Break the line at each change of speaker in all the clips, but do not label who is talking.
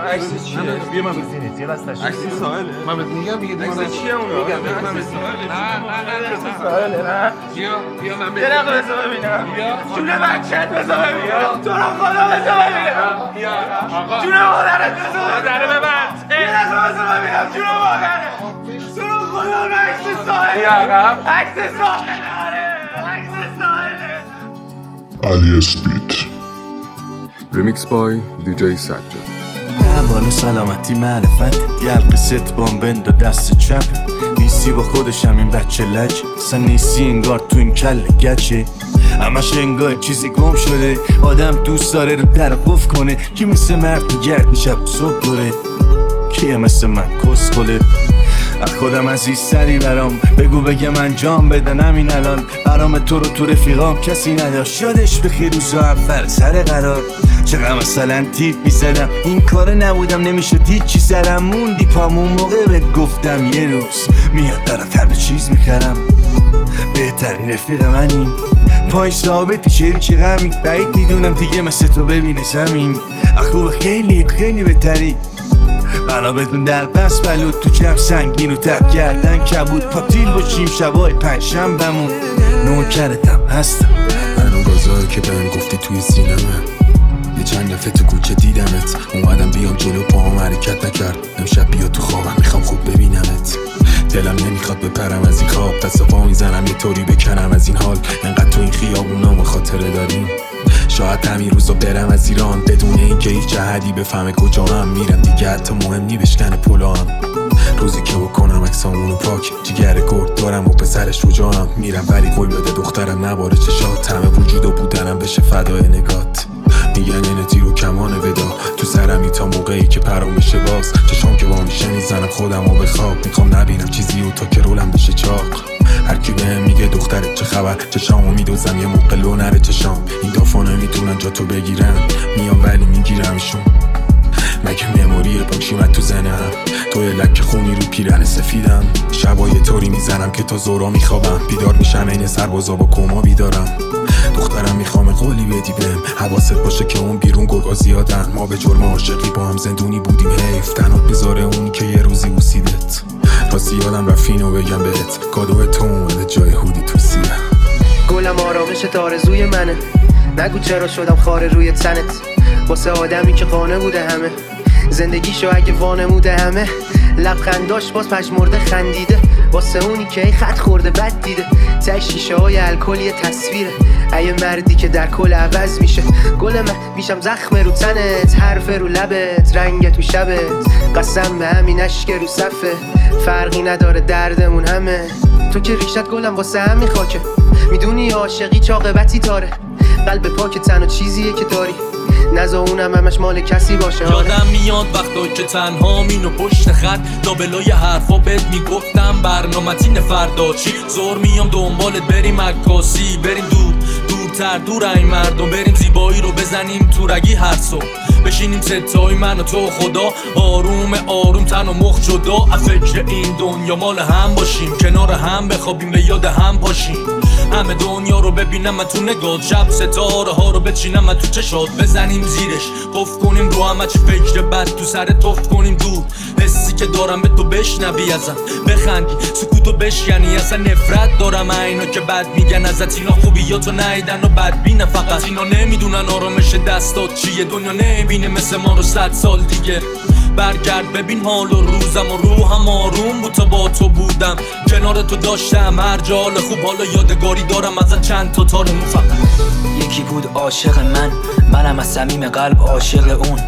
عکس چیه؟
بیا من بزینید یه لحظه تشریف
عکس ساحله؟
من بهت میگم دیگه
عکس چیه اون؟
میگم
عکس ساحله؟
نه ساحله نه
بیا من
یه دقیقه بذار ببینم جون بچه‌ت بذار ببینم تو رو خدا بذار ببینم جون مادرت بذار مادره ببند یه دقیقه بذار ببینم جون مادره تو رو خدا عکس ساحله عکس ساحله عکس ساحله
علی اسپیت
ریمیکس بای دیجی سجاد.
بالا سلامتی معرفت یلق ست بامبند و دست چپ نیستی با خودش همین بچه لج اصلا نیستی انگار تو این کل گچه همش انگار چیزی گم شده آدم دوست داره رو در قف کنه کی مثل مرد تو گرد شب صبح دوره کیه مثل من کس خله از خودم عزیزتری برام بگو بگه من جام بدن همین الان برام تو رو تو رفیقام کسی نداشت یادش بخیر روزا اول سر قرار چقدر مثلا تیپ میزدم این کاره نبودم نمیشد هیچی سرم موندی پامون موقع بهت گفتم یه روز میاد برات همه چیز میخرم بهترین رفیق منی پای ثابتی چه غمی بعید میدونم دیگه مثل تو ببینه زمین خوب خیلی خیلی بهتری بنا بدون در پس بلود تو جب سنگین و تب کردن کبود پاتیل باشیم شبای پنجشنبه‌مون نوکرتم هستم
من اون روزایی که بهم گفتی توی سینمه یه چند دفعه تو کوچه دیدمت اومدم بیام جلو پاهم حرکت نکرد امشب بیا تو خوابم میخوام خوب ببینمت دلم نمیخواد بپرم از این خواب دست پا میزنم یه طوری بکنم از این حال انقدر تو این خیابونام خاطره داریم شاید همین روزا برم از ایران بدون اینکه هیچ جهدی بفهمه کجا هم میرم دیگه حتی مهم نی بشکنه پلام روزی که بکنم عکسامونو پاک جگر گرد دارم و پسرش رو جانم میرم ولی قول بده دخترم نباره چشات همه وجود و بودنم بشه فدای نگات میگن اینه تیر و کمان ودا تو سرمی تا موقعی که پرام بشه باز چشام که با میشه میزنم خودم و به خواب میخوام نبینم چیزی و تا که رولم بشه چاق هرکی بهم میگه دخترت چه خبر چشامو میدوزم یه موقع لو نره چشام این دافا نمیتونن جا تو بگیرن میام ولی میگیرمشون مگه مموری پاکشی من تو زنم تو یه لک خونی رو پیرن سفیدم شبا یه طوری میزنم که تا زورا میخوابم بیدار میشم این سربازا با کما بیدارم دخترم میخوام قولی بدی بهم حواست باشه که اون بیرون گرگا زیادن ما به جرم عاشقی با هم زندونی بودیم حیف تنات بذاره اونی که یه روزی بوسیدت راستی یادم رفت اینو بگم بهت کادو تو اومده جای هودی تو سیره
گلم آرامشت آرزوی منه نگو چرا شدم خاره روی تنت واسه آدمی که قانه بوده همه زندگیشو اگه وانموده همه لبخنداش باز پژمرده خندیده واسه اونی که ای خط خورده بد دیده ته شیشه های الکل یه تصویره ای مردی که در کل عوض میشه گل من میشم زخم رو تنت حرف رو لبت رنگ تو شبت قسم به همین اشک رو صفه فرقی نداره دردمون همه تو که ریشت گلم واسه همین خاکه میدونی عاشقی چاقبتی تاره قلب پاک تنها چیزیه که داری نزا اونم همش مال کسی باشه
یادم میاد وقتا که تنها مینو پشت خط لابلای حرفا بهت میگفتم برنامتین فردا چی زور میام دنبالت بریم عکاسی بریم دورتر دور این مردم بریم زیبایی رو بزنیم تو رگی هر صبح بشینیم ستای من و تو خدا آروم تن و مخ جدا فکر این دنیا مال هم باشیم کنار هم بخوابیم به یاد هم پاشیم همه دنیا رو ببینم من تو نگاه شب ستاره ها رو بچینم من تو چشات بزنیم زیرش قف کنیم رو همه چی فکر بد تو سر توف کنیم دور حسی که دارم به تو بشنوی ازم بخندی سکوتو بشکنی اصلا نفرت دارم اینا که بد میگن ازت اینا خوبیاتو نیدن و بدبینه فقط اینا نمیدونن آرامش دستات چیه دنیا نمیبینه مثل ما رو 100 سال دیگه برگرد ببین حال و روزم و روحم آروم بود تا با تو بودم کنار تو داشتم هر جا حال خوب حالا یادگاری دارم ازت چند تا تارمون فقط
یکی بود عاشق منم از صمیم قلب عاشق اون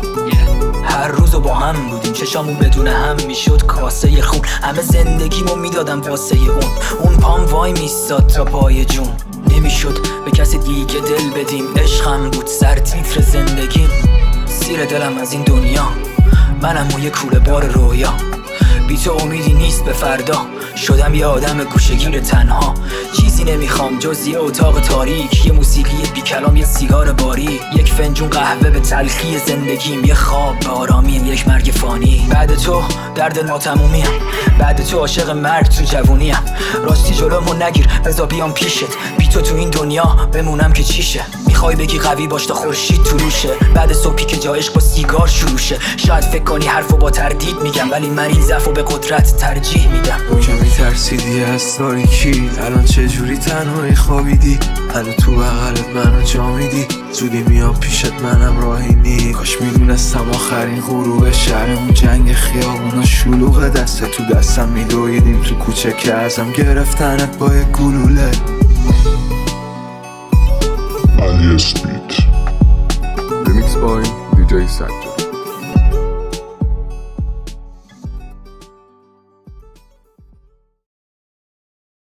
هر روزو با هم بودیم چشامون بدون هم میشد کاسه خون همه زندگیمو میدادم واسه اون پام وای میستاد تا پای جون نمیشد به کسی دیگه دل بدیم عشقم بود سر تیتر زندگیم سیر دلم از این دنیا منم و یه کوله بار رویا بی تو امیدی نیست به فردا. شدم یه آدم گوشه‌گیر تنها، چیزی نمیخوام جز یه اتاق تاریک، یه موسیقی بی کلام، یه سیگار باری، یک فنجون قهوه به تلخی زندگیم، یه خواب به آرامی، یک مرگ فانی. بعد تو درد ناتمومیم، بعد تو عاشق مرگ تو جوونیم. راستی جلومو نگیر بذار بیام پیشت، بی تو این دنیا بمونم که چیشه. میخوای بگی قوی باش تا خورشید طلوعشه، بعد صبحی که جا عشق با سیگار شروع شه. شاید فکر کنی حرفو با تردید میگم، ولی من این ضعفو به قدرت ترجیح میدم.
کمی ترسیدی از تاریکی، الان چجوری تنهایی خوابیدی؟ الان تو بغلت منو جا میدی، زودی میام پیشت منم راهی نی. کاش میدونستم آخرین غروب شهرمون جنگ خیابونا شلوغ، دست تو دستم میدویدیم تو کوچه که ازم گرفتنت با یک گلوله.
Alias Beat.
Remix by DJ Sajjad.